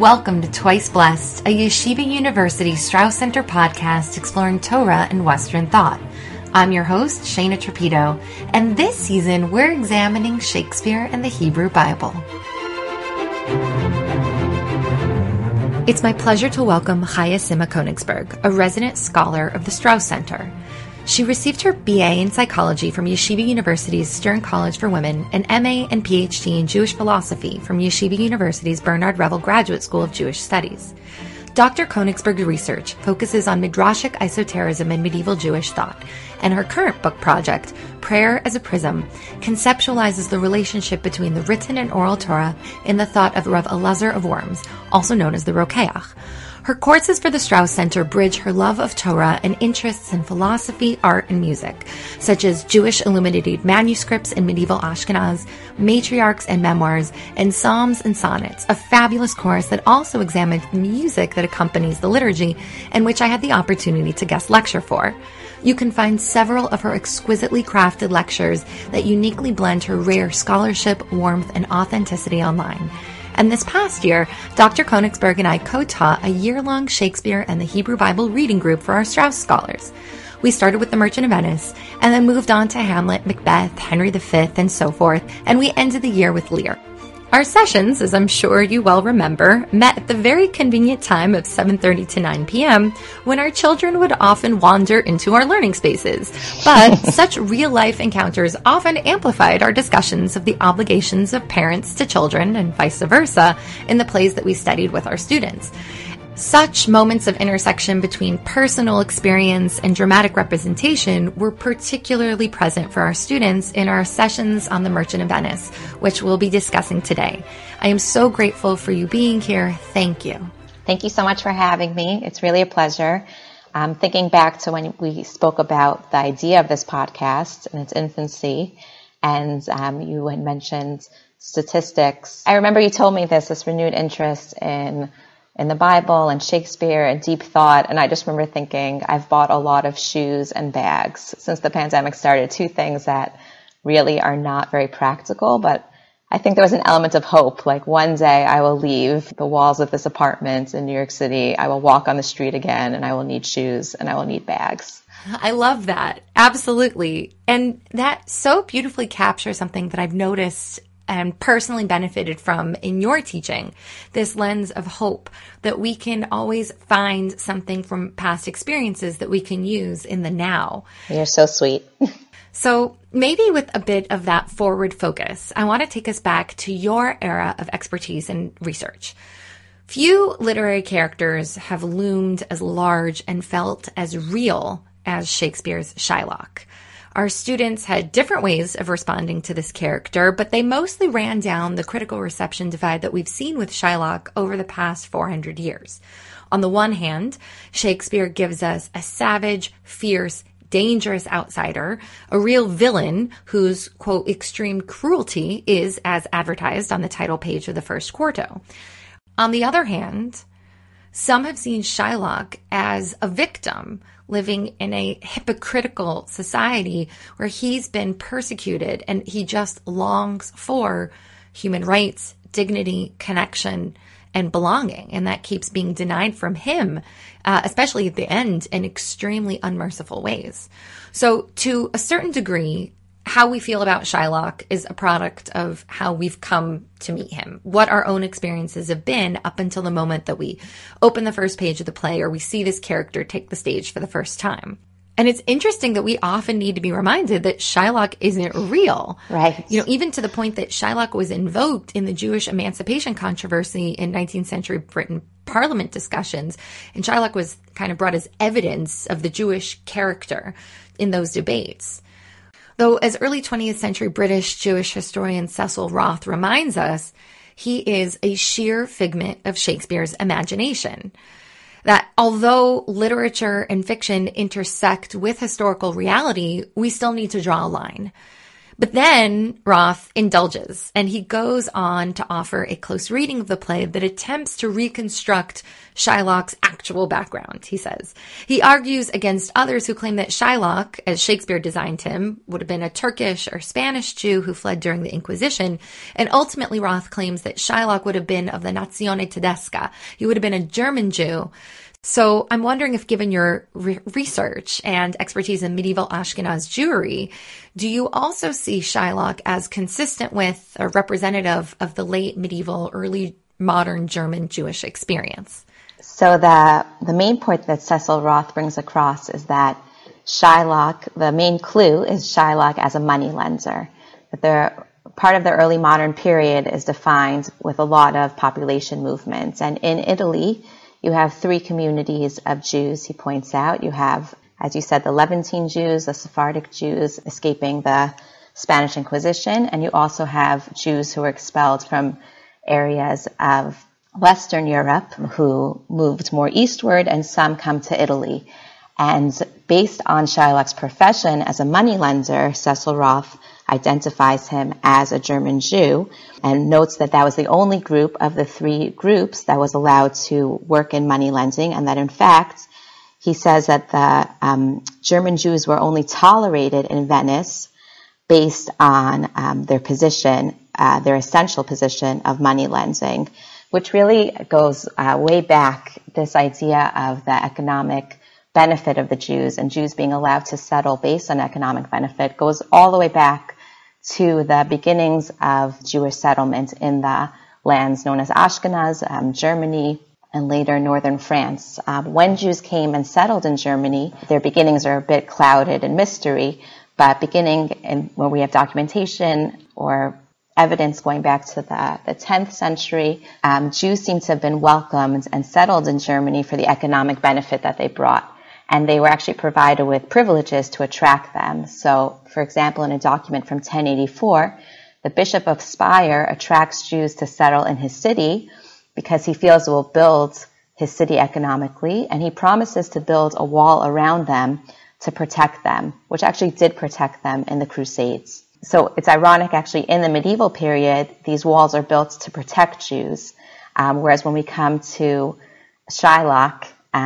Welcome to Twice Blessed, a Yeshiva University Strauss Center podcast exploring Torah and Western thought. I'm your host, Shana Trapito, and this season we're examining Shakespeare and the Hebrew Bible. It's my pleasure to welcome Chaya Sima Konigsberg, a resident scholar of the Strauss Center. She received her BA in psychology from Yeshiva University's Stern College for Women and MA and PhD in Jewish philosophy from Yeshiva University's Bernard Revel Graduate School of Jewish Studies. Dr. Konigsberg's research focuses on Midrashic esotericism and medieval Jewish thought, and her current book project, Prayer as a Prism, conceptualizes the relationship between the written and oral Torah in the thought of Rav Elazar of Worms, also known as the Rokeach. Her courses for the Strauss Center bridge her love of Torah and interests in philosophy, art, and music, such as Jewish illuminated manuscripts in medieval Ashkenaz, matriarchs and memoirs, and psalms and sonnets, a fabulous course that also examines the music that accompanies the liturgy, and which I had the opportunity to guest lecture for. You can find several of her exquisitely crafted lectures that uniquely blend her rare scholarship, warmth, and authenticity online. And this past year, Dr. Konigsberg and I co-taught a year-long Shakespeare and the Hebrew Bible reading group for our Strauss scholars. We started with The Merchant of Venice, and then moved on to Hamlet, Macbeth, Henry V, and so forth, and we ended the year with Lear. Our sessions, as I'm sure you well remember, met at the very convenient time of 7:30 to 9 p.m., when our children would often wander into our learning spaces. But such real-life encounters often amplified our discussions of the obligations of parents to children and vice versa in the plays that we studied with our students. Such moments of intersection between personal experience and dramatic representation were particularly present for our students in our sessions on The Merchant of Venice, which we'll be discussing today. I am so grateful for you being here. Thank you. Thank you so much for having me. It's really a pleasure. Thinking back to when we spoke about the idea of this podcast in its infancy, and you had mentioned statistics. I remember you told me this renewed interest in the Bible and Shakespeare and deep thought. And I just remember thinking, I've bought a lot of shoes and bags since the pandemic started, two things that really are not very practical, but I think there was an element of hope. Like one day I will leave the walls of this apartment in New York City. I will walk on the street again and I will need shoes and I will need bags. I love that. Absolutely. And that so beautifully captures something that I've noticed and personally benefited from in your teaching, this lens of hope, that we can always find something from past experiences that we can use in the now. You're so sweet. So maybe with a bit of that forward focus, I want to take us back to your era of expertise and research. Few literary characters have loomed as large and felt as real as Shakespeare's Shylock. Our students had different ways of responding to this character, but they mostly ran down the critical reception divide that we've seen with Shylock over the past 400 years. On the one hand, Shakespeare gives us a savage, fierce, dangerous outsider, a real villain whose, quote, extreme cruelty is as advertised on the title page of the first quarto. On the other hand, some have seen Shylock as a victim living in a hypocritical society where he's been persecuted and he just longs for human rights, dignity, connection, and belonging. And that keeps being denied from him, especially at the end, in extremely unmerciful ways. So to a certain degree, how we feel about Shylock is a product of how we've come to meet him, what our own experiences have been up until the moment that we open the first page of the play or we see this character take the stage for the first time. And it's interesting that we often need to be reminded that Shylock isn't real. Right. You know, even to the point that Shylock was invoked in the Jewish emancipation controversy in 19th century Britain Parliament discussions. And Shylock was kind of brought as evidence of the Jewish character in those debates. Though, as early 20th century British Jewish historian Cecil Roth reminds us, he is a sheer figment of Shakespeare's imagination. That although literature and fiction intersect with historical reality, we still need to draw a line. But then Roth indulges, and he goes on to offer a close reading of the play that attempts to reconstruct Shylock's actual background, he says. He argues against others who claim that Shylock, as Shakespeare designed him, would have been a Turkish or Spanish Jew who fled during the Inquisition, and ultimately Roth claims that Shylock would have been of the Nazione Tedesca. He would have been a German Jew. So I'm wondering if, given your research and expertise in medieval Ashkenaz Jewry, do you also see Shylock as consistent with or representative of the late medieval, early modern German Jewish experience? So the main point that Cecil Roth brings across is that Shylock, the main clue is Shylock as a moneylender. That part of the early modern period is defined with a lot of population movements. And in Italy, you have three communities of Jews, he points out. You have, as you said, the Levantine Jews, the Sephardic Jews escaping the Spanish Inquisition, and you also have Jews who were expelled from areas of Western Europe who moved more eastward, and some come to Italy. And based on Shylock's profession as a moneylender, Cecil Roth identifies him as a German Jew and notes that that was the only group of the three groups that was allowed to work in money lending, and that in fact, he says that the German Jews were only tolerated in Venice based on their position, their essential position of money lending, which really goes way back, this idea of the economic benefit of the Jews and Jews being allowed to settle based on economic benefit goes all the way back to the beginnings of Jewish settlement in the lands known as Ashkenaz, Germany, and later northern France. When Jews came and settled in Germany, their beginnings are a bit clouded in mystery, but beginning where we have documentation or evidence going back to the 10th century, Jews seem to have been welcomed and settled in Germany for the economic benefit that they brought. And they were actually provided with privileges to attract them. So, for example, in a document from 1084, the Bishop of Speyer attracts Jews to settle in his city because he feels it will build his city economically, and he promises to build a wall around them to protect them, which actually did protect them in the Crusades. So it's ironic, actually, in the medieval period, these walls are built to protect Jews, whereas when we come to Shylock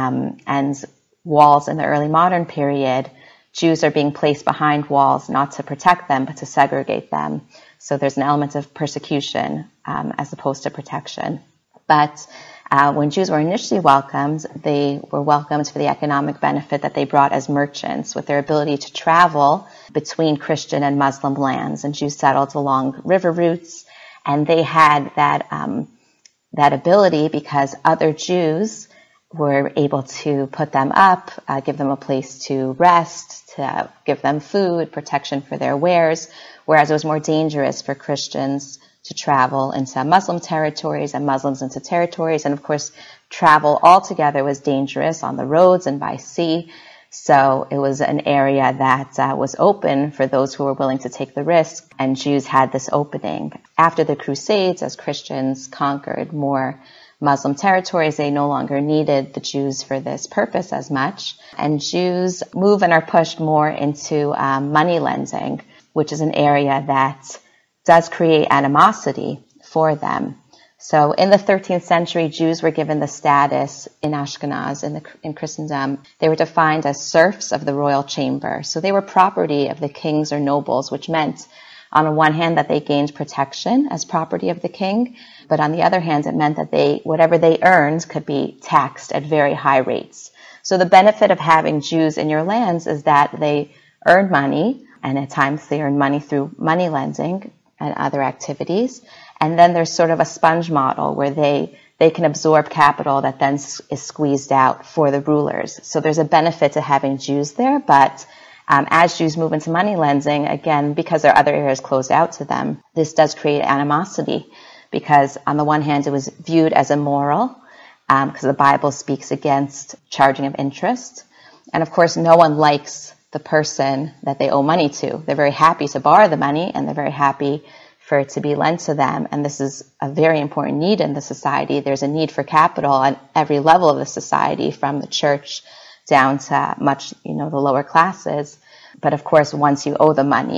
and walls in the early modern period, Jews are being placed behind walls not to protect them, but to segregate them. So there's an element of persecution as opposed to protection. But when Jews were initially welcomed, they were welcomed for the economic benefit that they brought as merchants, with their ability to travel between Christian and Muslim lands. And Jews settled along river routes, and they had that ability because other Jews were able to put them up, give them a place to rest, to give them food, protection for their wares, whereas it was more dangerous for Christians to travel into Muslim territories and Muslims into territories. And of course, travel altogether was dangerous on the roads and by sea. So it was an area that was open for those who were willing to take the risk, and Jews had this opening. After the Crusades, as Christians conquered more Muslim territories, they no longer needed the Jews for this purpose as much. And Jews move and are pushed more into money lending, which is an area that does create animosity for them. So in the 13th century, Jews were given the status in Ashkenaz, in Christendom. They were defined as serfs of the royal chamber. So they were property of the kings or nobles, which meant on the one hand that they gained protection as property of the king, but on the other hand, it meant that whatever they earned could be taxed at very high rates. So the benefit of having Jews in your lands is that they earn money, and at times they earn money through money lending and other activities. And then there's sort of a sponge model where they can absorb capital that then is squeezed out for the rulers. So there's a benefit to having Jews there, but as Jews move into money lending, again, because there are other areas closed out to them, this does create animosity, because on the one hand, it was viewed as immoral, because the Bible speaks against charging of interest. And of course, no one likes the person that they owe money to. They're very happy to borrow the money, and they're very happy for it to be lent to them. And this is a very important need in the society. There's a need for capital at every level of the society, from the church down to much, the lower classes. But of course, once you owe the money,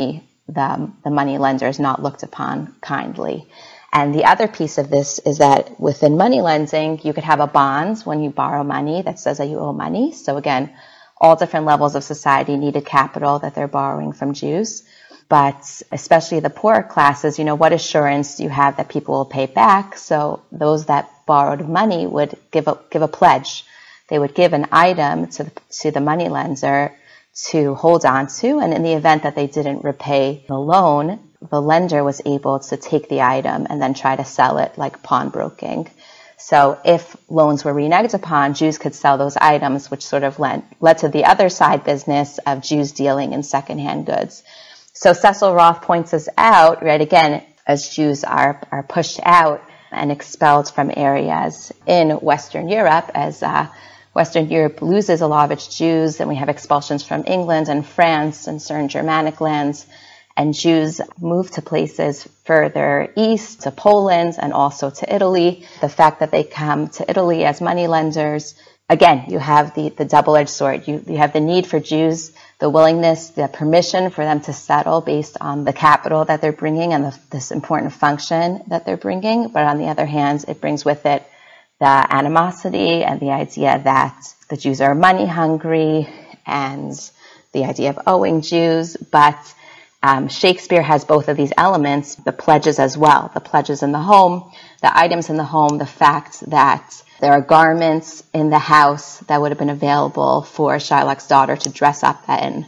the money lender is not looked upon kindly. And the other piece of this is that within money lending, you could have a bond when you borrow money that says that you owe money. So again, all different levels of society needed capital that they're borrowing from Jews. But especially the poorer classes, what assurance do you have that people will pay back? So those that borrowed money would give a pledge. They would give an item to the money lender to hold on to. And in the event that they didn't repay the loan, the lender was able to take the item and then try to sell it like pawnbroking. So if loans were reneged upon, Jews could sell those items, which sort of led to the other side business of Jews dealing in secondhand goods. So Cecil Roth points us out, right, again, as Jews are pushed out and expelled from areas in Western Europe, as Western Europe loses a lot of its Jews, and we have expulsions from England and France and certain Germanic lands. And Jews move to places further east, to Poland and also to Italy. The fact that they come to Italy as money lenders, again, you have the double-edged sword. You have the need for Jews, the willingness, the permission for them to settle based on the capital that they're bringing and this important function that they're bringing. But on the other hand, it brings with it the animosity and the idea that the Jews are money hungry and the idea of owing Jews. But Shakespeare has both of these elements, the pledges as well, the pledges in the home, the items in the home, the fact that there are garments in the house that would have been available for Shylock's daughter to dress up in,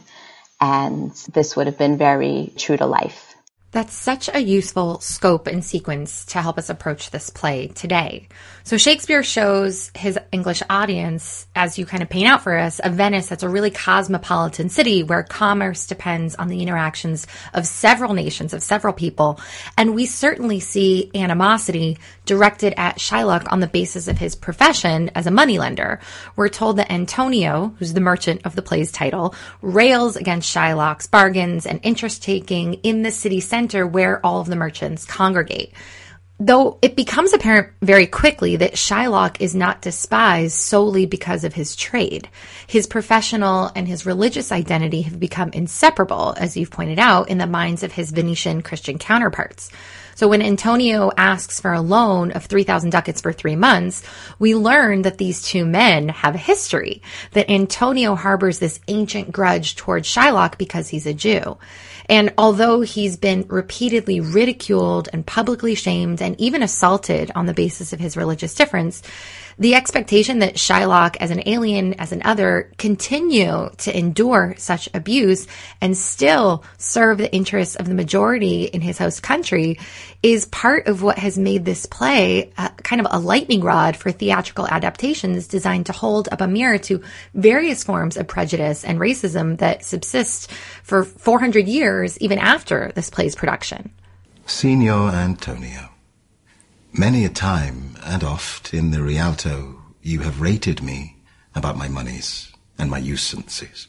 and this would have been very true to life. That's such a useful scope and sequence to help us approach this play today. So Shakespeare shows his English audience, as you kind of paint out for us, a Venice that's a really cosmopolitan city where commerce depends on the interactions of several nations, of several people. And we certainly see animosity directed at Shylock on the basis of his profession as a moneylender. We're told that Antonio, who's the merchant of the play's title, rails against Shylock's bargains and interest-taking in the city center where all of the merchants congregate. Though it becomes apparent very quickly that Shylock is not despised solely because of his trade. His professional and his religious identity have become inseparable, as you've pointed out, in the minds of his Venetian Christian counterparts. So when Antonio asks for a loan of 3,000 ducats for 3 months, we learn that these two men have a history, that Antonio harbors this ancient grudge towards Shylock because he's a Jew. And although he's been repeatedly ridiculed and publicly shamed and even assaulted on the basis of his religious difference, the expectation that Shylock, as an alien, as an other, continue to endure such abuse and still serve the interests of the majority in his host country is part of what has made this play kind of a lightning rod for theatrical adaptations designed to hold up a mirror to various forms of prejudice and racism that subsist for 400 years, even after this play's production. Signor Antonio, many a time and oft in the Rialto you have rated me about my moneys and my usances.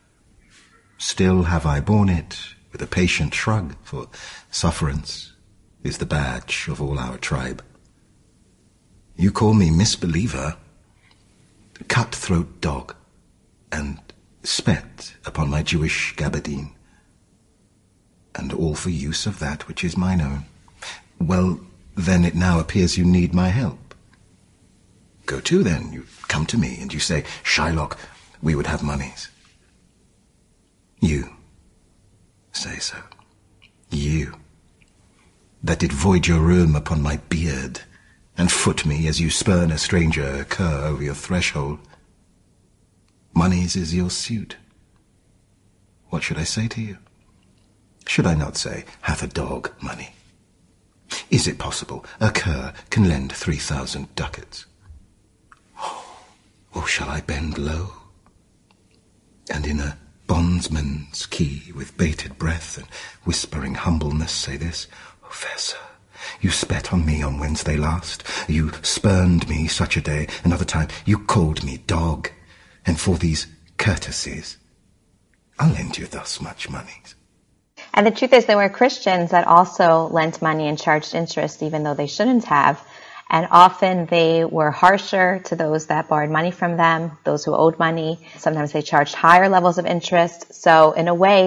Still have I borne it with a patient shrug, for sufferance is the badge of all our tribe. You call me misbeliever, cutthroat dog, and spet upon my Jewish gabardine, and all for use of that which is mine own. Well, then it now appears you need my help. Go to, then. You come to me, and you say, Shylock, we would have monies. You say so. You, that did void your realm upon my beard, and foot me as you spurn a stranger cur over your threshold. Monies is your suit. What should I say to you? Should I not say, hath a dog money? Is it possible a cur can lend 3,000 ducats? Or shall I bend low, and in a bondsman's key, with bated breath and whispering humbleness, say this? Oh, fair sir, you spat on me on Wednesday last. You spurned me such a day. Another time you called me dog. And for these courtesies, I'll lend you thus much monies. And the truth is, there were Christians that also lent money and charged interest even though they shouldn't have. And often they were harsher to those that borrowed money from them, those who owed money. Sometimes they charged higher levels of interest. So in a way,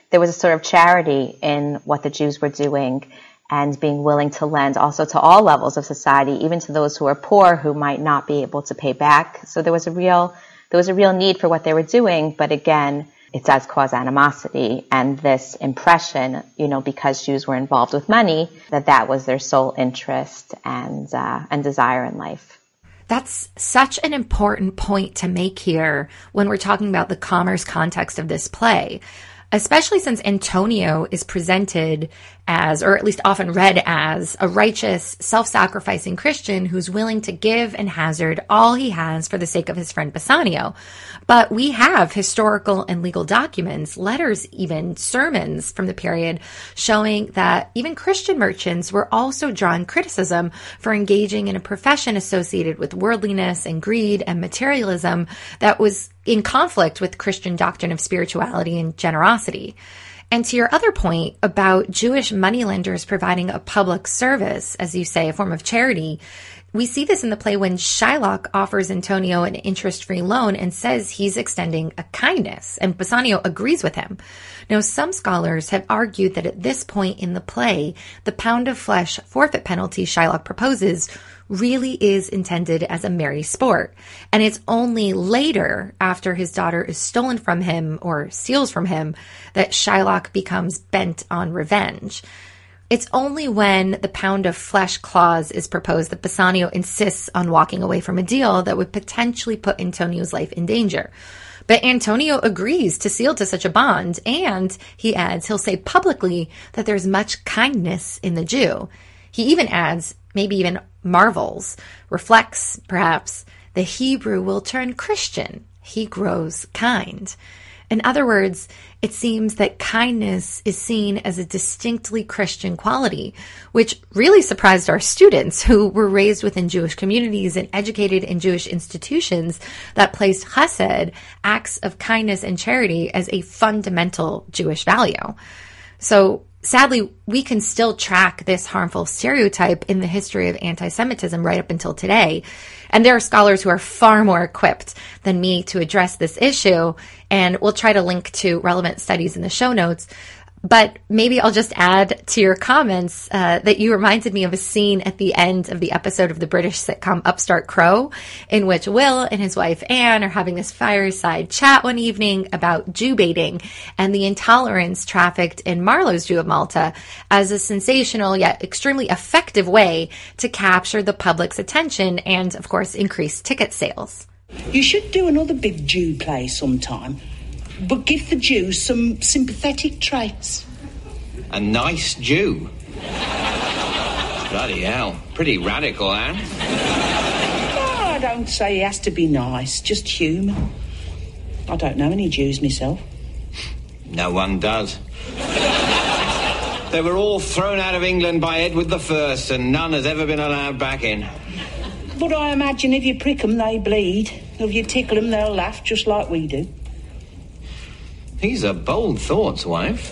there was a sort of charity in what the Jews were doing and being willing to lend also to all levels of society, even to those who are poor, who might not be able to pay back. So there was a real need for what they were doing, but again, it does cause animosity and this impression, because Jews were involved with money, that was their sole interest and desire in life. That's such an important point to make here when we're talking about the commerce context of this play, especially since Antonio is presented as, or at least often read as, a righteous, self-sacrificing Christian who's willing to give and hazard all he has for the sake of his friend Bassanio. But we have historical and legal documents, letters even, sermons from the period, showing that even Christian merchants were also drawing criticism for engaging in a profession associated with worldliness and greed and materialism that was in conflict with Christian doctrine of spirituality and generosity. And to your other point about Jewish moneylenders providing a public service, as you say, a form of charity, we see this in the play when Shylock offers Antonio an interest-free loan and says he's extending a kindness, and Bassanio agrees with him. Now, some scholars have argued that at this point in the play, the pound of flesh forfeit penalty Shylock proposes really is intended as a merry sport. And it's only later, after his daughter is stolen from him or steals from him, that Shylock becomes bent on revenge. It's only when the pound of flesh clause is proposed that Bassanio insists on walking away from a deal that would potentially put Antonio's life in danger. But Antonio agrees to seal to such a bond, and he adds he'll say publicly that there's much kindness in the Jew. He even adds, maybe even marvels, reflects, perhaps, the Hebrew will turn Christian. He grows kind. In other words, it seems that kindness is seen as a distinctly Christian quality, which really surprised our students who were raised within Jewish communities and educated in Jewish institutions that placed chesed, acts of kindness and charity, as a fundamental Jewish value. So sadly, we can still track this harmful stereotype in the history of anti-Semitism right up until today. And there are scholars who are far more equipped than me to address this issue, and we'll try to link to relevant studies in the show notes. But maybe I'll just add to your comments that you reminded me of a scene at the end of the episode of the British sitcom Upstart Crow, in which Will and his wife Anne are having this fireside chat one evening about Jew baiting and the intolerance trafficked in Marlowe's Jew of Malta as a sensational yet extremely effective way to capture the public's attention and, of course, increase ticket sales. You should do another big Jew play sometime, but give the Jews some sympathetic traits. A nice Jew? Bloody hell. Pretty radical, Anne. Oh, I don't say he has to be nice, just human. I don't know any Jews myself. No one does. They were all thrown out of England by Edward I, and none has ever been allowed back in. But I imagine if you prick them, they bleed. If you tickle them, they'll laugh, just like we do. These are bold thoughts, wife.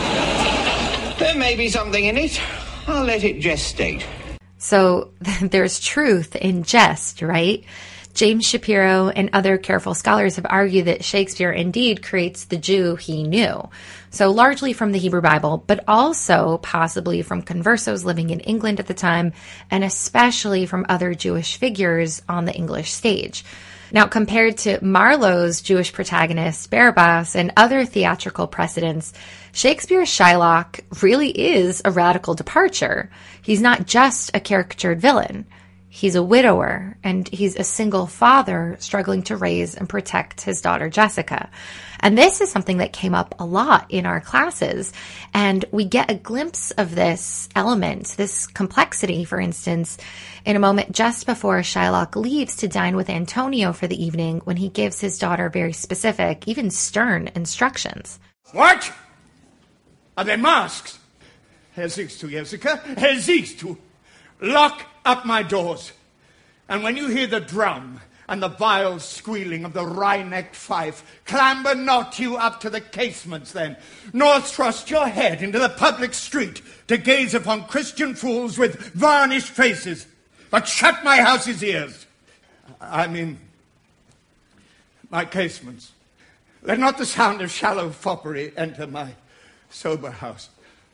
There may be something in it. I'll let it gestate. So there's truth in jest, right? James Shapiro and other careful scholars have argued that Shakespeare indeed creates the Jew he knew. So largely from the Hebrew Bible, but also possibly from conversos living in England at the time, and especially from other Jewish figures on the English stage. Now, compared to Marlowe's Jewish protagonist, Barabbas, and other theatrical precedents, Shakespeare's Shylock really is a radical departure. He's not just a caricatured villain. He's a widower, and he's a single father struggling to raise and protect his daughter, Jessica. And this is something that came up a lot in our classes. And we get a glimpse of this element, this complexity, for instance, in a moment just before Shylock leaves to dine with Antonio for the evening, when he gives his daughter very specific, even stern instructions. What? Are they masks? Herr siehst du, Jessica? Herr siehst du? Lock up my doors. And when you hear the drum and the vile squealing of the wry-necked fife, clamber not you up to the casements then, nor thrust your head into the public street to gaze upon Christian fools with varnished faces, but shut my house's ears. I mean, my casements. Let not the sound of shallow foppery enter my sober house.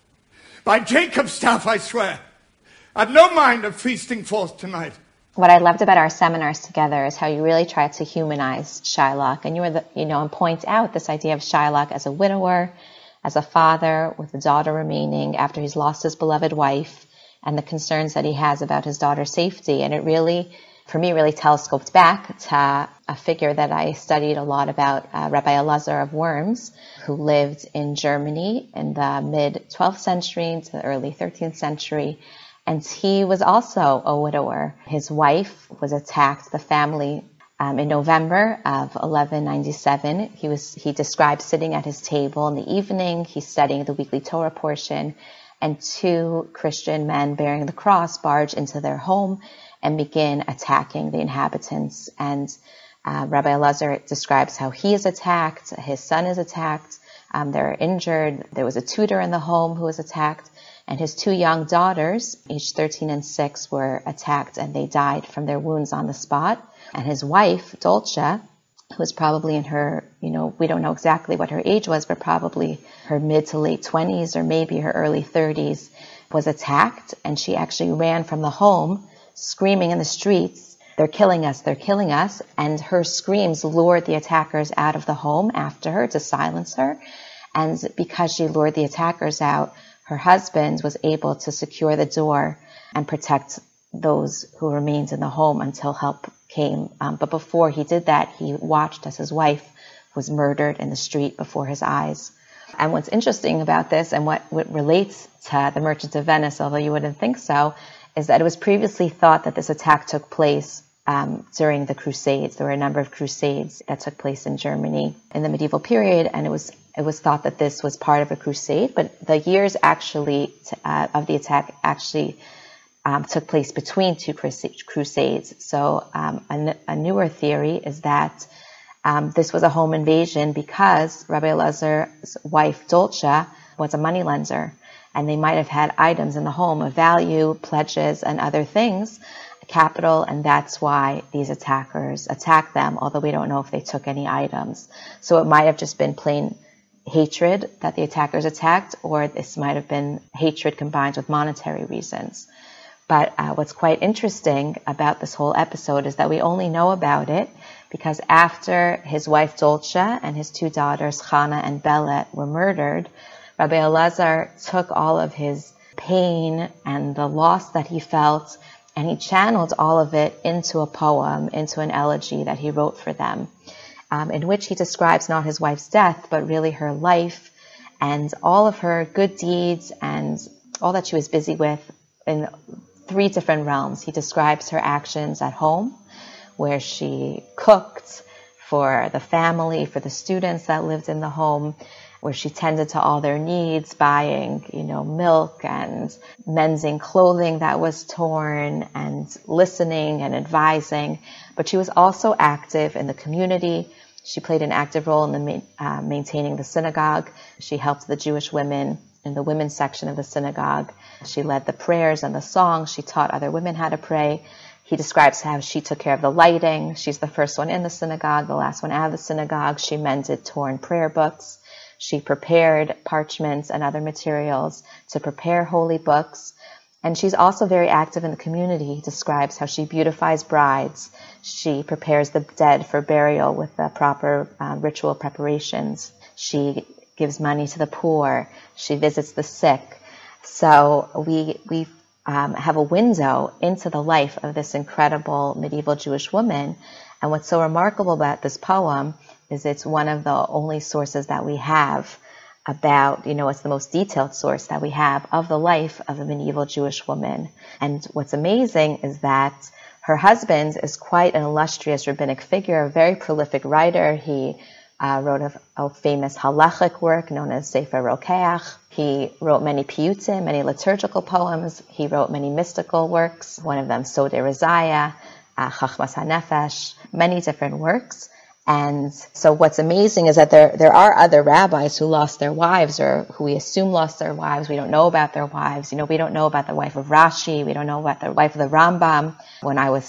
By Jacob's staff, I swear, I've no mind of feasting forth tonight. What I loved about our seminars together is how you really tried to humanize Shylock, and and point out this idea of Shylock as a widower, as a father with a daughter remaining after he's lost his beloved wife, and the concerns that he has about his daughter's safety. And it really, for me, really telescoped back to a figure that I studied a lot about, Rabbi Elazar of Worms, who lived in Germany in the mid-12th century to the early 13th century. And he was also a widower. His wife was attacked, the family, in November of 1197. He described sitting at his table in the evening. He's studying the weekly Torah portion, and two Christian men bearing the cross barge into their home and begin attacking the inhabitants. And Rabbi Elazar describes how he is attacked, his son is attacked, they're injured. There was a tutor in the home who was attacked, and his two young daughters, aged 13 and 6, were attacked, and they died from their wounds on the spot. And his wife, Dolce, who was probably in her, we don't know exactly what her age was, but probably her mid to late 20s or maybe her early 30s, was attacked, and she actually ran from the home, screaming in the streets, "They're killing us, they're killing us." And her screams lured the attackers out of the home after her to silence her. And because she lured the attackers out, her husband was able to secure the door and protect those who remained in the home until help came. But before he did that, he watched as his wife was murdered in the street before his eyes. And what's interesting about this, and what relates to the Merchant of Venice, although you wouldn't think so, is that it was previously thought that this attack took place during the Crusades. There were a number of crusades that took place in Germany in the medieval period, and it was thought that this was part of a crusade, but the years actually of the attack actually took place between two crusades. So a newer theory is that this was a home invasion because Rabbi Elazar's wife, Dolce, was a moneylender, and they might have had items in the home of value, pledges, and other things, capital, and that's why these attackers attacked them, although we don't know if they took any items. So it might have just been plain hatred that the attackers attacked, or this might have been hatred combined with monetary reasons. But what's quite interesting about this whole episode is that we only know about it because after his wife Dolce and his two daughters, Chana and Belet, were murdered, Rabbi Elazar took all of his pain and the loss that he felt, and he channeled all of it into a poem, into an elegy that he wrote for them, in which he describes not his wife's death, but really her life and all of her good deeds and all that she was busy with in 3 different realms. He describes her actions at home, where she cooked for the family, for the students that lived in the home, where she tended to all their needs, buying, milk and mending clothing that was torn and listening and advising. But she was also active in the community. She played an active role in maintaining the synagogue. She helped the Jewish women in the women's section of the synagogue. She led the prayers and the songs. She taught other women how to pray. He describes how she took care of the lighting. She's the first one in the synagogue, the last one out of the synagogue. She mended torn prayer books. She prepared parchments and other materials to prepare holy books. And she's also very active in the community. He describes how she beautifies brides. She prepares the dead for burial with the proper ritual preparations. She gives money to the poor. She visits the sick. So we have a window into the life of this incredible medieval Jewish woman. And what's so remarkable about this poem is it's one of the only sources that we have about, it's the most detailed source that we have of the life of a medieval Jewish woman. And what's amazing is that her husband is quite an illustrious rabbinic figure, a very prolific writer. He wrote a famous halachic work known as Sefer Rokeach. He wrote many piyutim, many liturgical poems. He wrote many mystical works, one of them Sodei Razaya, Chachmas HaNefesh, many different works. And so what's amazing is that there are other rabbis who lost their wives, or who we assume lost their wives. We don't know about their wives. We don't know about the wife of Rashi. We don't know about the wife of the Rambam. When I was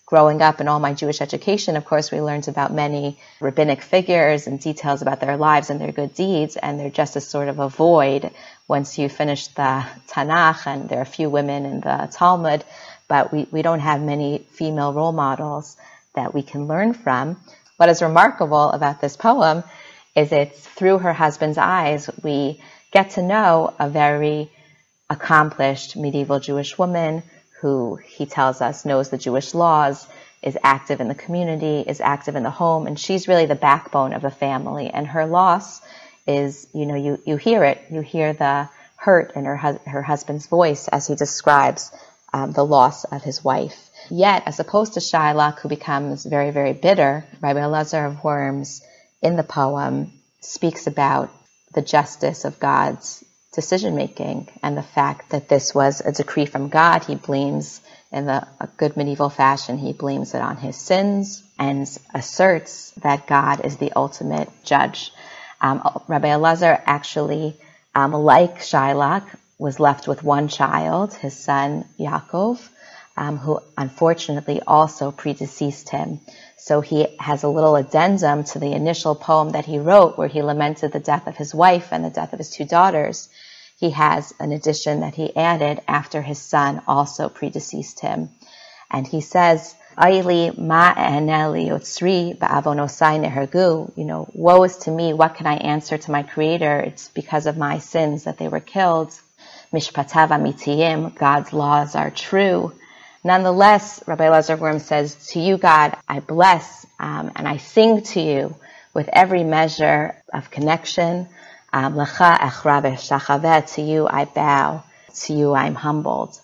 growing up in all my Jewish education, of course, we learned about many rabbinic figures and details about their lives and their good deeds, and they're just a sort of a void once you finish the Tanakh, and there are a few women in the Talmud, but we don't have many female role models that we can learn from. What is remarkable about this poem is it's through her husband's eyes we get to know a very accomplished medieval Jewish woman who, he tells us, knows the Jewish laws, is active in the community, is active in the home, and she's really the backbone of the family. And her loss is, you hear it. You hear the hurt in her husband's voice as he describes the loss of his wife. Yet, as opposed to Shylock, who becomes very, very bitter, Rabbi Elazar of Worms, in the poem, speaks about the justice of God's decision-making and the fact that this was a decree from God. He blames, in a good medieval fashion, he blames it on his sins and asserts that God is the ultimate judge. Rabbi Elazar actually, like Shylock, was left with one child, his son Yaakov, who unfortunately also predeceased him. So he has a little addendum to the initial poem that he wrote where he lamented the death of his wife and the death of his two daughters. He has an addition that he added after his son also predeceased him. And he says, Aili ma eneli otsri ba'avonosai nehergu, woe is to me, what can I answer to my Creator? It's because of my sins that they were killed. Mishpatav amitiyim, God's laws are true. Nonetheless, Rabbi Elazar Worm says, to you, God, I bless and I sing to you with every measure of connection. L'cha echra v'shachaveh, to you I bow, to you I'm humbled.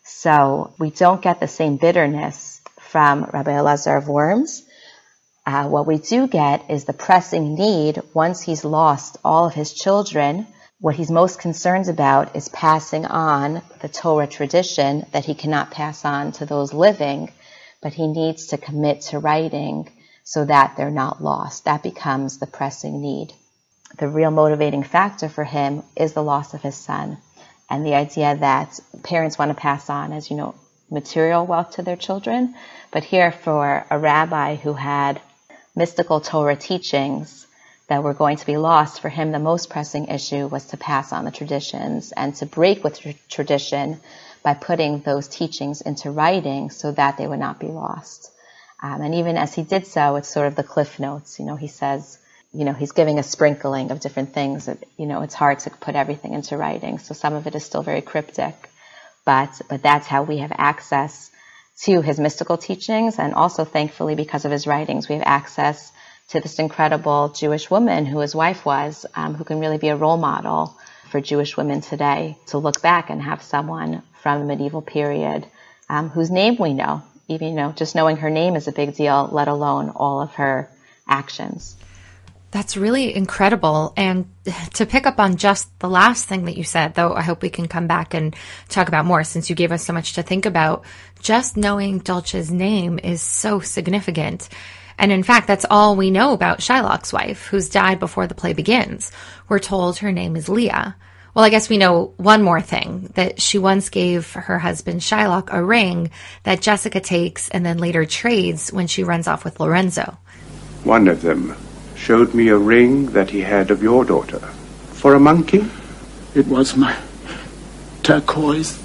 So we don't get the same bitterness from Rabbi Elazar of Worms. What we do get is the pressing need, once he's lost all of his children, what he's most concerned about is passing on the Torah tradition that he cannot pass on to those living, but he needs to commit to writing so that they're not lost. That becomes the pressing need. The real motivating factor for him is the loss of his son and the idea that parents want to pass on, as you know, material wealth to their children. But here, for a rabbi who had mystical Torah teachings that were going to be lost, for him the most pressing issue was to pass on the traditions and to break with tradition by putting those teachings into writing so that they would not be lost. And even as he did so, it's sort of the cliff notes. He says, he's giving a sprinkling of different things that, it's hard to put everything into writing. So some of it is still very cryptic, but that's how we have access to his mystical teachings. And also, thankfully, because of his writings, we have access to this incredible Jewish woman who his wife was, who can really be a role model for Jewish women today, to look back and have someone from the medieval period whose name we know. Even, just knowing her name is a big deal, let alone all of her actions. That's really incredible. And to pick up on just the last thing that you said, though, I hope we can come back and talk about more since you gave us so much to think about. Just knowing Dulce's name is so significant. And in fact, that's all we know about Shylock's wife, who's died before the play begins. We're told her name is Leah. Well, I guess we know one more thing, that she once gave her husband Shylock a ring that Jessica takes and then later trades when she runs off with Lorenzo. One of them showed me a ring that he had of your daughter. For a monkey? It was my turquoise.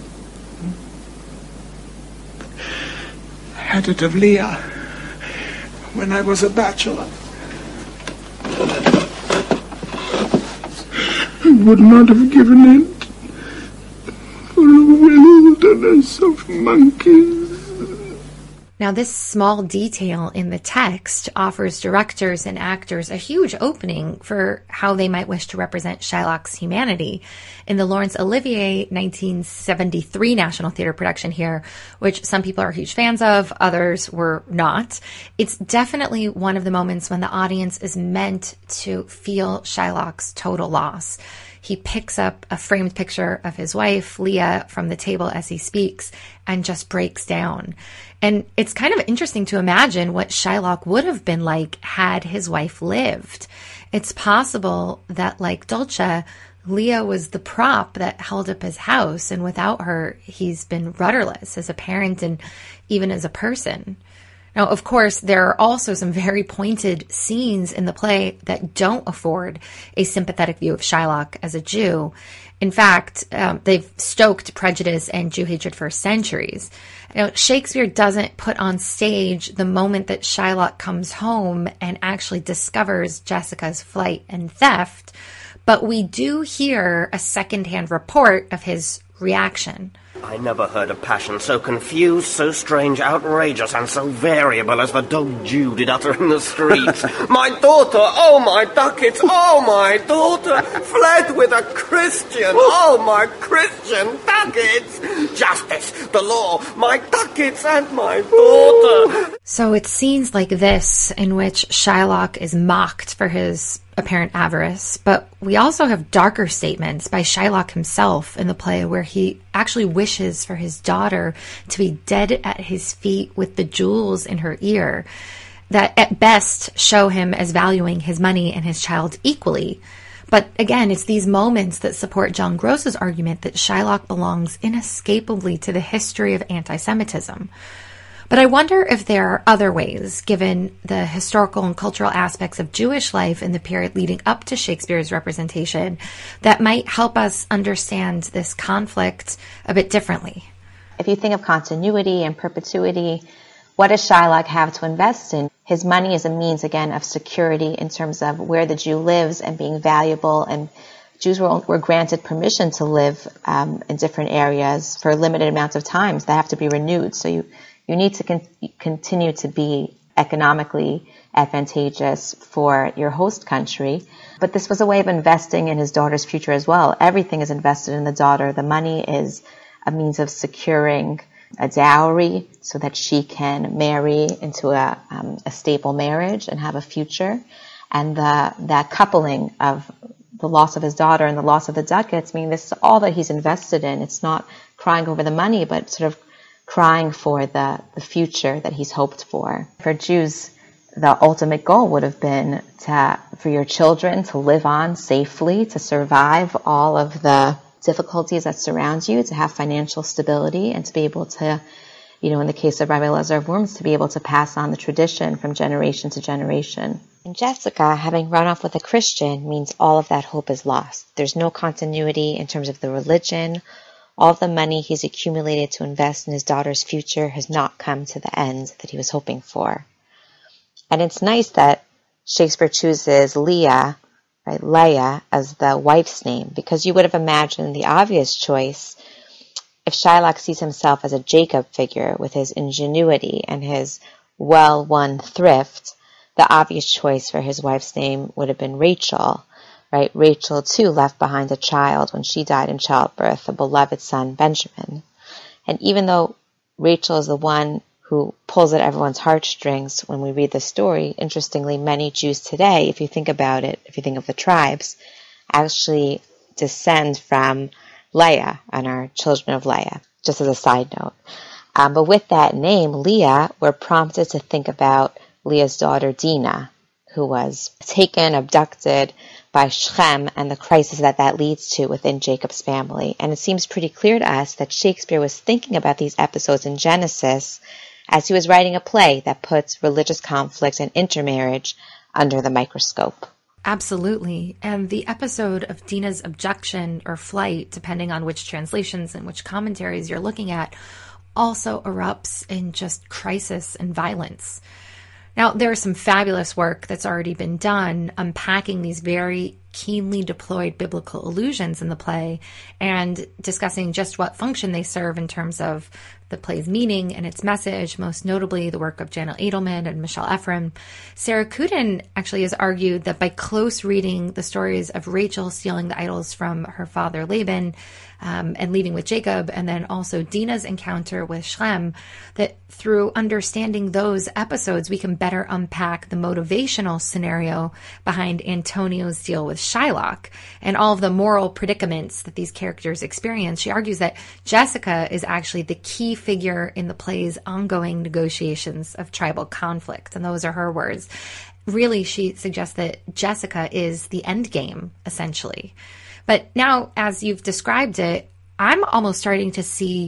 I had it of Leah when I was a bachelor. I would not have given it for a wilderness of monkeys. Now, this small detail in the text offers directors and actors a huge opening for how they might wish to represent Shylock's humanity. In the Laurence Olivier 1973 National Theatre production here, which some people are huge fans of, others were not, it's definitely one of the moments when the audience is meant to feel Shylock's total loss. He picks up a framed picture of his wife, Leah, from the table as he speaks and just breaks down. And it's kind of interesting to imagine what Shylock would have been like had his wife lived. It's possible that, like Dulce, Leah was the prop that held up his house, and without her, he's been rudderless as a parent and even as a person. Now, of course, there are also some very pointed scenes in the play that don't afford a sympathetic view of Shylock as a Jew. In fact, they've stoked prejudice and Jew hatred for centuries. Shakespeare doesn't put on stage the moment that Shylock comes home and actually discovers Jessica's flight and theft, but we do hear a secondhand report of his reaction. I never heard of passion so confused, so strange, outrageous, and so variable as the dog Jew did utter in the streets. My daughter, oh my ducats, oh my daughter, fled with a Christian, oh my Christian ducats, justice, the law, my ducats and my daughter. So it's scenes like this in which Shylock is mocked for his apparent avarice, but we also have darker statements by Shylock himself in the play where he actually wishes for his daughter to be dead at his feet with the jewels in her ear, that at best show him as valuing his money and his child equally. But again, it's these moments that support John Gross's argument that Shylock belongs inescapably to the history of anti-Semitism. But I wonder if there are other ways, given the historical and cultural aspects of Jewish life in the period leading up to Shakespeare's representation, that might help us understand this conflict a bit differently. If you think of continuity and perpetuity, what does Shylock have to invest in? His money is a means, again, of security in terms of where the Jew lives and being valuable, and Jews were granted permission to live in different areas for limited amounts of times that have to be renewed. So you need to continue to be economically advantageous for your host country. But this was a way of investing in his daughter's future as well. Everything is invested in the daughter. The money is a means of securing a dowry so that she can marry into a stable marriage and have a future. And that coupling of the loss of his daughter and the loss of the ducats, this is all that he's invested in. It's not crying over the money, but sort of crying for the future that he's hoped for. For Jews, the ultimate goal would have been for your children to live on safely, to survive all of the difficulties that surround you, to have financial stability, and to be able to, in the case of Rabbi Elazar of Worms, to be able to pass on the tradition from generation to generation. And Jessica, having run off with a Christian, means all of that hope is lost. There's no continuity in terms of the religion. All of the money he's accumulated to invest in his daughter's future has not come to the end that he was hoping for. And it's nice that Shakespeare chooses Leah, as the wife's name, because you would have imagined the obvious choice, if Shylock sees himself as a Jacob figure with his ingenuity and his well-won thrift, the obvious choice for his wife's name would have been Rachel. Right? Rachel, too, left behind a child when she died in childbirth, a beloved son, Benjamin. And even though Rachel is the one who pulls at everyone's heartstrings when we read the story, interestingly, many Jews today, if you think about it, if you think of the tribes, actually descend from Leah and are children of Leah, just as a side note. But with that name, Leah, we're prompted to think about Leah's daughter, Dinah, who was taken, abducted by Shechem, and the crisis that leads to within Jacob's family. And it seems pretty clear to us that Shakespeare was thinking about these episodes in Genesis as he was writing a play that puts religious conflict and intermarriage under the microscope. Absolutely. And the episode of Dinah's abduction or flight, depending on which translations and which commentaries you're looking at, also erupts in just crisis and violence. Now, there's some fabulous work that's already been done unpacking these very keenly deployed biblical allusions in the play and discussing just what function they serve in terms of the play's meaning and its message, most notably the work of Janet Edelman and Michelle Ephraim. Sarah Kuden actually has argued that by close reading the stories of Rachel stealing the idols from her father Laban and leaving with Jacob, and then also Dinah's encounter with Shem, that through understanding those episodes, we can better unpack the motivational scenario behind Antonio's deal with Shylock and all of the moral predicaments that these characters experience. She argues that Jessica is actually the key figure in the play's ongoing negotiations of tribal conflict, and those are her words. Really, she suggests that Jessica is the end game, essentially. But now, as you've described it, I'm almost starting to see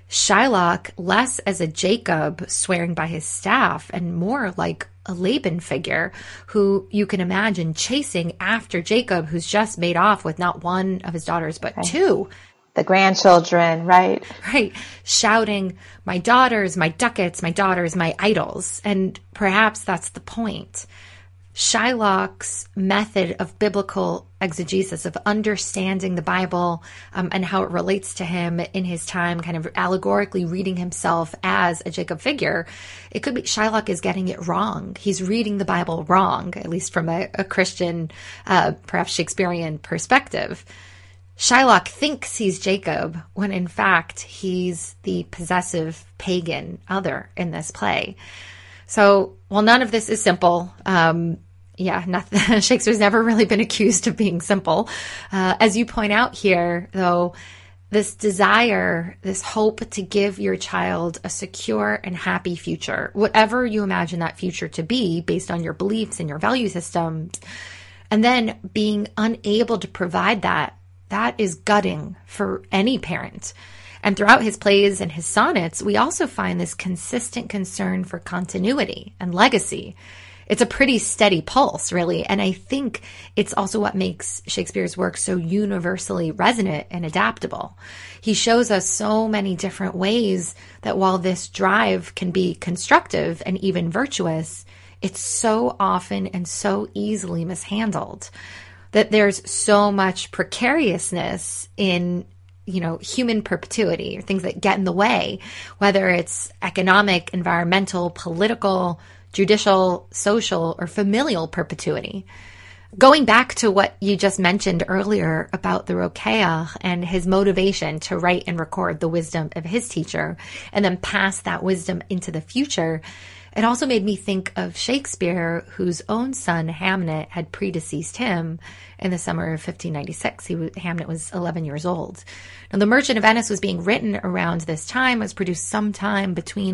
Shylock less as a Jacob swearing by his staff and more like a Laban figure who you can imagine chasing after Jacob, who's just made off with not one of his daughters, but two. The grandchildren, right? Right. Shouting, my daughters, my ducats, my daughters, my idols. And perhaps that's the point. Shylock's method of biblical exegesis, of understanding the Bible and how it relates to him in his time, kind of allegorically reading himself as a Jacob figure, it could be Shylock is getting it wrong. He's reading the Bible wrong, at least from a Christian, perhaps Shakespearean perspective. Shylock thinks he's Jacob when in fact he's the possessive pagan other in this play. So while none of this is simple, Shakespeare's never really been accused of being simple. As you point out here, though, this desire, this hope to give your child a secure and happy future, whatever you imagine that future to be based on your beliefs and your value systems, and then being unable to provide that is gutting for any parent. And throughout his plays and his sonnets, we also find this consistent concern for continuity and legacy. It's a pretty steady pulse, really. And I think it's also what makes Shakespeare's work so universally resonant and adaptable. He shows us so many different ways that while this drive can be constructive and even virtuous, it's so often and so easily mishandled. That there's so much precariousness in, human perpetuity, or things that get in the way, whether it's economic, environmental, political, judicial, social, or familial perpetuity. Going back to what you just mentioned earlier about the Rokeach and his motivation to write and record the wisdom of his teacher and then pass that wisdom into the future, it also made me think of Shakespeare, whose own son, Hamnet, had predeceased him in the summer of 1596. Hamnet was 11 years old. Now, The Merchant of Venice was being written around this time, was produced sometime between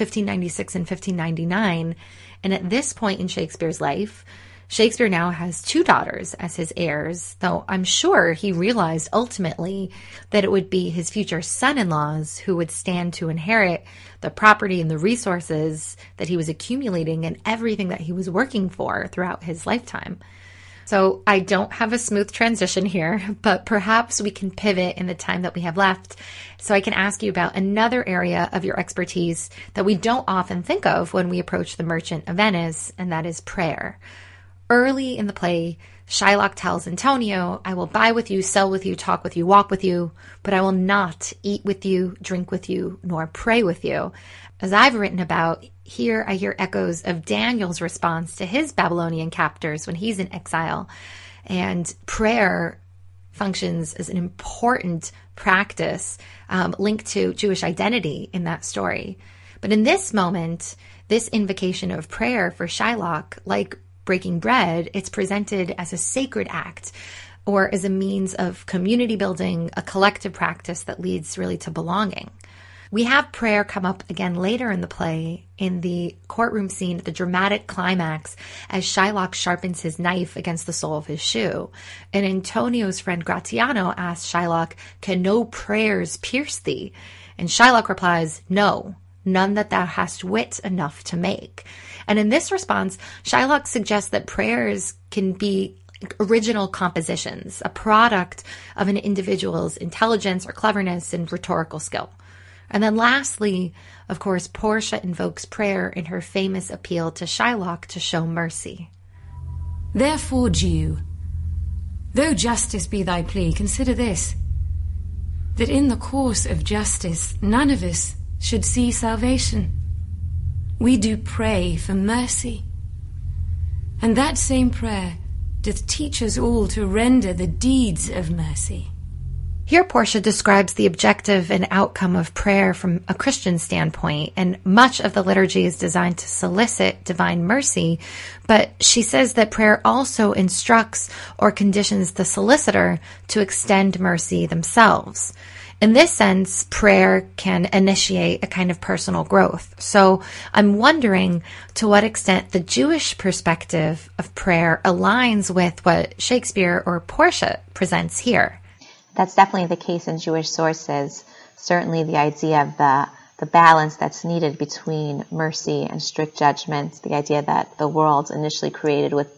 1596 and 1599. And at this point in Shakespeare's life, Shakespeare now has two daughters as his heirs, though I'm sure he realized ultimately that it would be his future son-in-laws who would stand to inherit the property and the resources that he was accumulating and everything that he was working for throughout his lifetime. So I don't have a smooth transition here, but perhaps we can pivot in the time that we have left so I can ask you about another area of your expertise that we don't often think of when we approach The Merchant of Venice, and that is prayer. Early in the play, Shylock tells Antonio, I will buy with you, sell with you, talk with you, walk with you, but I will not eat with you, drink with you, nor pray with you. As I've written about, here I hear echoes of Daniel's response to his Babylonian captors when he's in exile. And prayer functions as an important practice linked to Jewish identity in that story. But in this moment, this invocation of prayer for Shylock, like breaking bread, it's presented as a sacred act or as a means of community building, a collective practice that leads really to belonging. We have prayer come up again later in the play in the courtroom scene at the dramatic climax as Shylock sharpens his knife against the sole of his shoe. And Antonio's friend Gratiano asks Shylock, can no prayers pierce thee? And Shylock replies, no, none that thou hast wit enough to make. And in this response, Shylock suggests that prayers can be original compositions, a product of an individual's intelligence or cleverness and rhetorical skill. And then lastly, of course, Portia invokes prayer in her famous appeal to Shylock to show mercy. Therefore, Jew, though justice be thy plea, consider this, that in the course of justice none of us should see salvation. We do pray for mercy, and that same prayer doth teach us all to render the deeds of mercy. Here, Portia describes the objective and outcome of prayer from a Christian standpoint, and much of the liturgy is designed to solicit divine mercy, but she says that prayer also instructs or conditions the solicitor to extend mercy themselves. In this sense, prayer can initiate a kind of personal growth. So I'm wondering to what extent the Jewish perspective of prayer aligns with what Shakespeare or Portia presents here. That's definitely the case in Jewish sources. certainly the idea of the balance that's needed between mercy and strict judgment, the idea that the world initially created with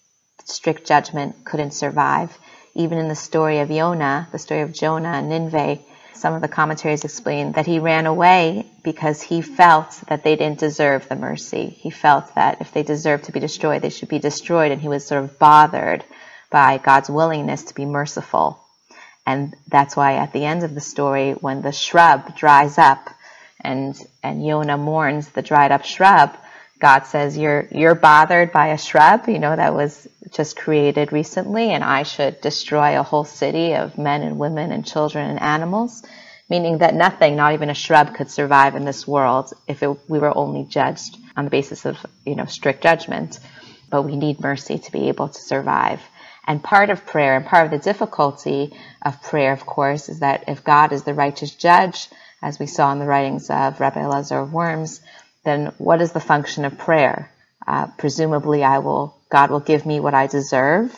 strict judgment couldn't survive. Even in the story of Jonah, the story of Jonah and Nineveh, some of the commentaries explain that he ran away because he felt that they didn't deserve the mercy. He felt that if they deserved to be destroyed, they should be destroyed, and he was sort of bothered by God's willingness to be merciful. And that's why at the end of the story, when the shrub dries up and Jonah mourns the dried up shrub, God says, you're bothered by a shrub, that was just created recently, and I should destroy a whole city of men and women and children and animals, meaning that nothing, not even a shrub, could survive in this world if we were only judged on the basis of, strict judgment. But we need mercy to be able to survive. And part of prayer, and part of the difficulty of prayer, of course, is that if God is the righteous judge, as we saw in the writings of Rabbi Elazar of Worms, then what is the function of prayer? Presumably God will give me what I deserve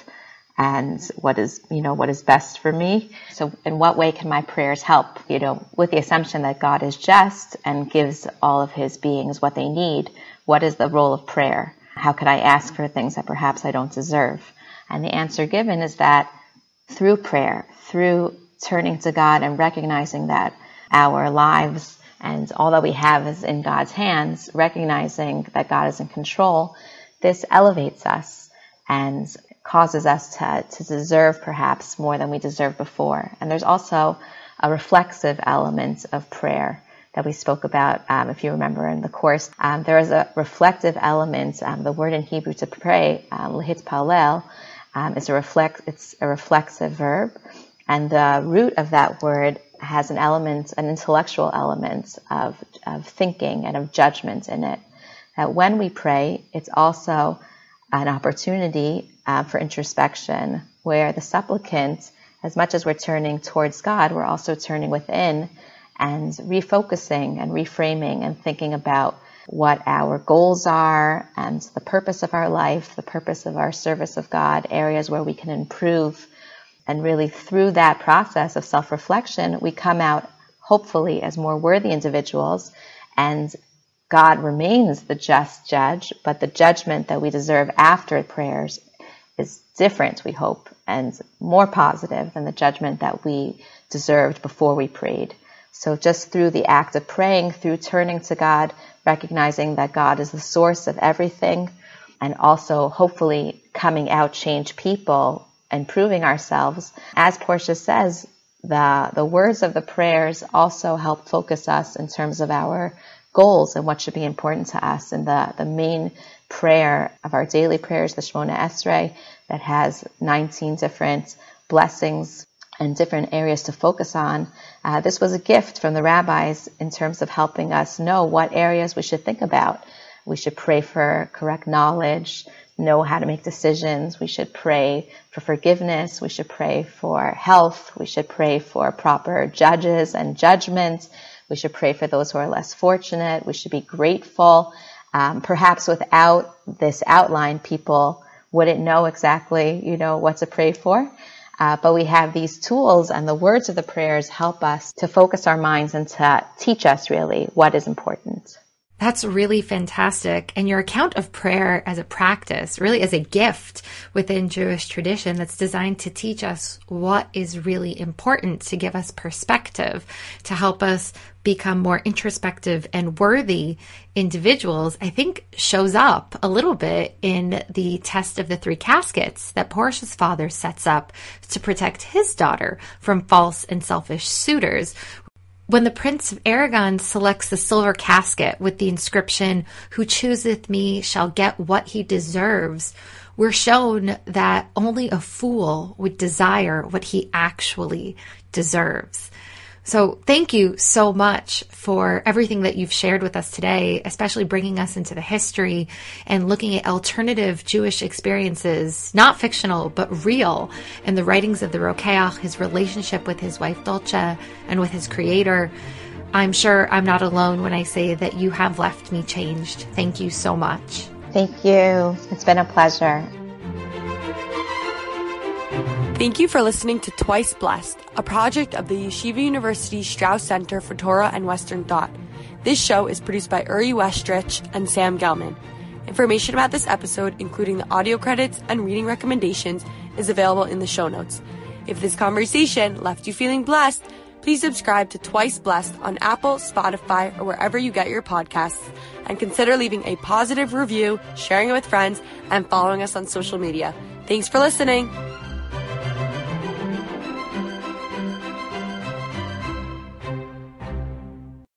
and what is best for me. So in what way can my prayers help? With the assumption that God is just and gives all of his beings what they need, what is the role of prayer? How can I ask for things that perhaps I don't deserve? And the answer given is that through prayer, through turning to God and recognizing that our lives and all that we have is in God's hands, recognizing that God is in control, this elevates us and causes us to deserve perhaps more than we deserved before. And there's also a reflexive element of prayer that we spoke about, if you remember in the course. There is a reflective element. The word in Hebrew to pray, lehitpalel, it's a reflexive verb. And the root of that word has an intellectual element of thinking and of judgment in it. That when we pray, it's also an opportunity for introspection, where the supplicant, as much as we're turning towards God, we're also turning within and refocusing and reframing and thinking about what our goals are and the purpose of our life, the purpose of our service of God, areas where we can improve. And really through that process of self-reflection, we come out hopefully as more worthy individuals, and God remains the just judge, but the judgment that we deserve after prayers is different, we hope, and more positive than the judgment that we deserved before we prayed. So just through the act of praying, through turning to God, recognizing that God is the source of everything, and also hopefully coming out changed people, improving ourselves. As Portia says, the words of the prayers also help focus us in terms of our goals and what should be important to us. And the main prayer of our daily prayers, the Shemona Esrei, that has 19 different blessings and different areas to focus on. This was a gift from the rabbis in terms of helping us know what areas we should think about. We should pray for correct knowledge, know how to make decisions. We should pray for forgiveness. We should pray for health. We should pray for proper judges and judgment. We should pray for those who are less fortunate. We should be grateful. Perhaps without this outline, people wouldn't know exactly, what to pray for. But we have these tools, and the words of the prayers help us to focus our minds and to teach us really what is important. That's really fantastic. And your account of prayer as a practice, really as a gift within Jewish tradition that's designed to teach us what is really important, to give us perspective, to help us become more introspective and worthy individuals, I think shows up a little bit in the test of the 3 caskets that Portia's father sets up to protect his daughter from false and selfish suitors. When the Prince of Aragon selects the silver casket with the inscription, "Who chooseth me shall get what he deserves," we're shown that only a fool would desire what he actually deserves. So thank you so much for everything that you've shared with us today, especially bringing us into the history and looking at alternative Jewish experiences, not fictional, but real, in the writings of the Rokeach, his relationship with his wife Dolce and with his creator. I'm sure I'm not alone when I say that you have left me changed. Thank you so much. Thank you. It's been a pleasure. Thank you for listening to Twice Blessed, a project of the Yeshiva University Strauss Center for Torah and Western Thought. This show is produced by Uri Westrich and Sam Gelman. Information about this episode, including the audio credits and reading recommendations, is available in the show notes. If this conversation left you feeling blessed, please subscribe to Twice Blessed on Apple, Spotify, or wherever you get your podcasts, and consider leaving a positive review, sharing it with friends, and following us on social media. Thanks for listening.